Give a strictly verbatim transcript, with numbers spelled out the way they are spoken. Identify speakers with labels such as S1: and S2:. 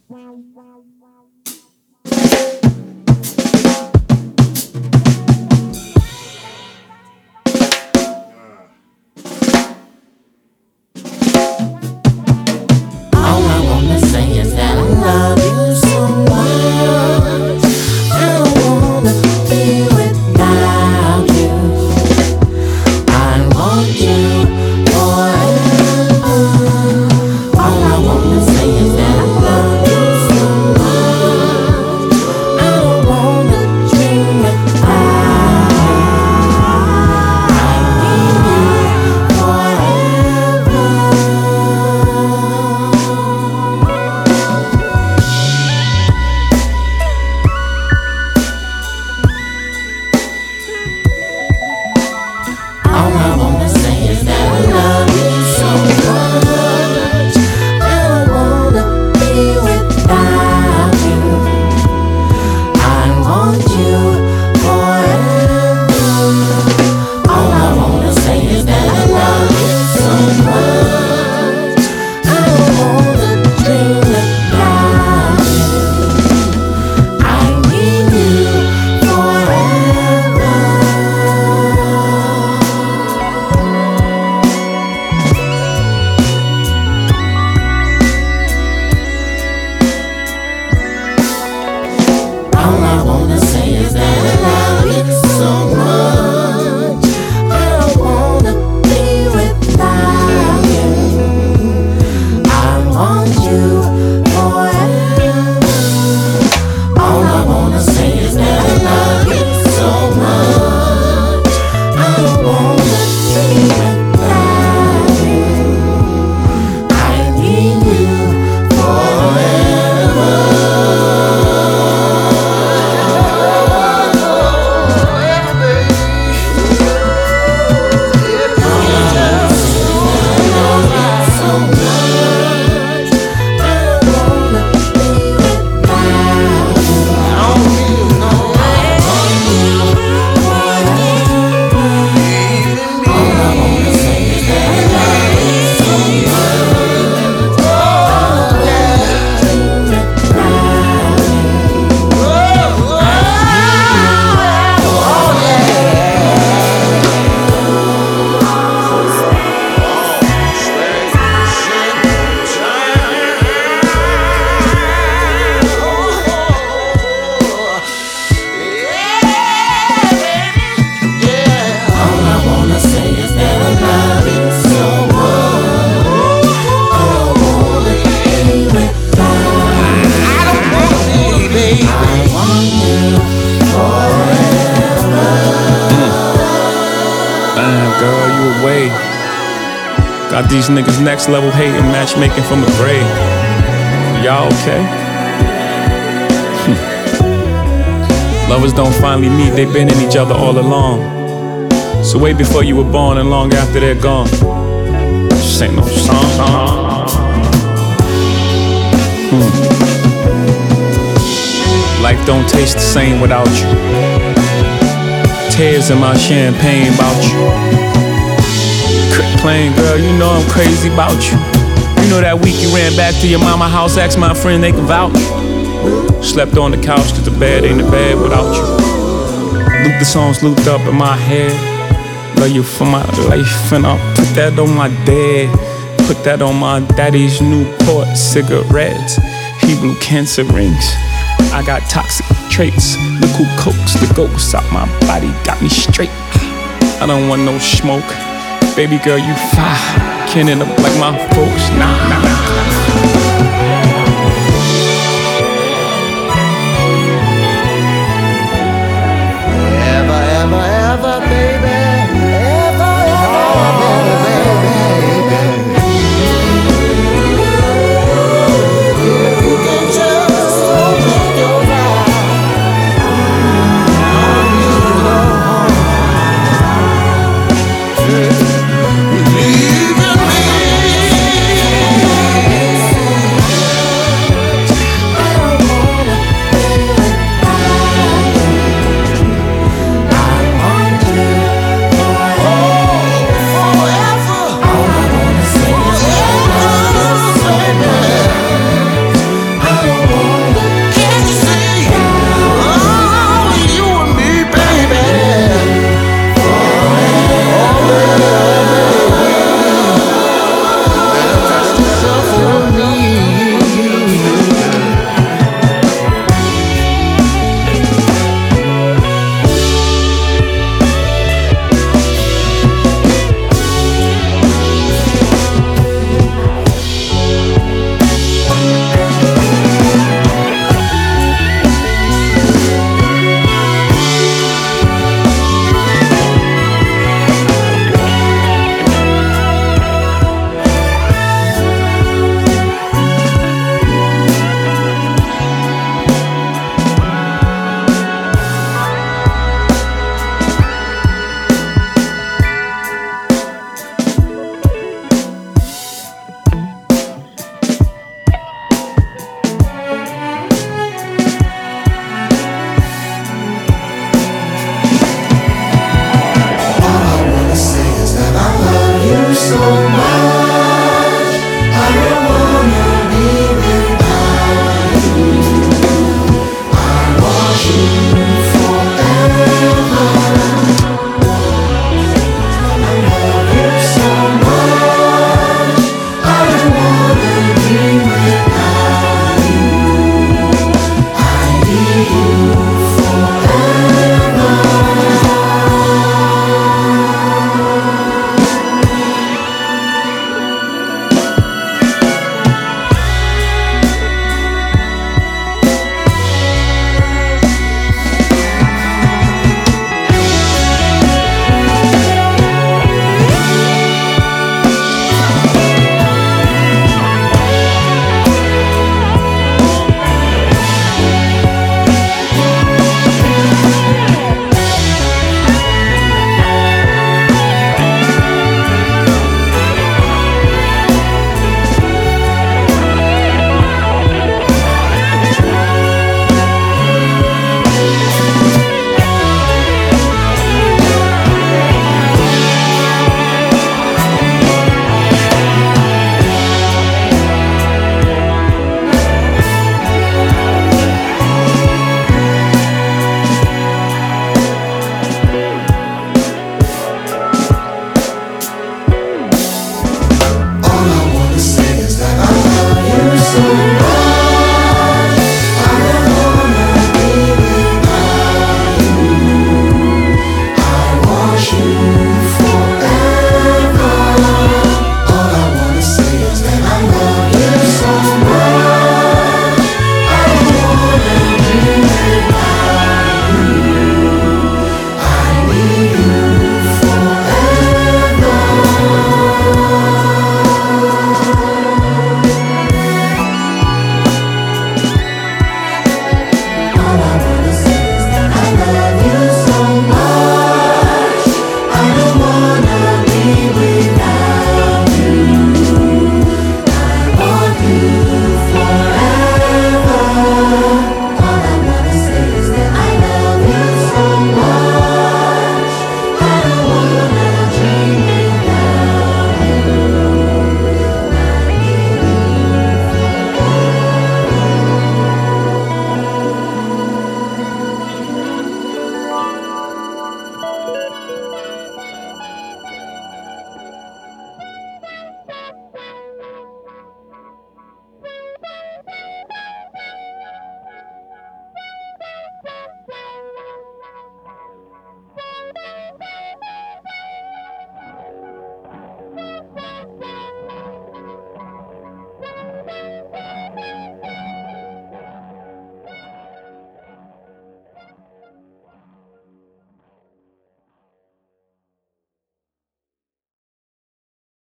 S1: Got these niggas next level hating, matchmaking from the grave. Y'all okay? Hm. Lovers don't finally meet, they been in each other all along. So way before you were born and long after they're gone. This ain't no song. Hmm. Life don't taste the same without you. Tears in my champagne about you. Quit playing, girl, you know I'm crazy about you. You know that week you ran back to your mama house, asked my friend they can vouch. Slept on the couch cause the bed ain't a bed without you. Loop the songs looped up in my head. Love you for my life and I'll put that on my dad. Put that on my daddy's Newport cigarettes. He blew cancer rings. I got toxic traits. Look who coaxed the ghosts out my body, got me straight. I don't want no smoke. Baby girl, you fire. Can't end up like my folks. Nah, nah, nah.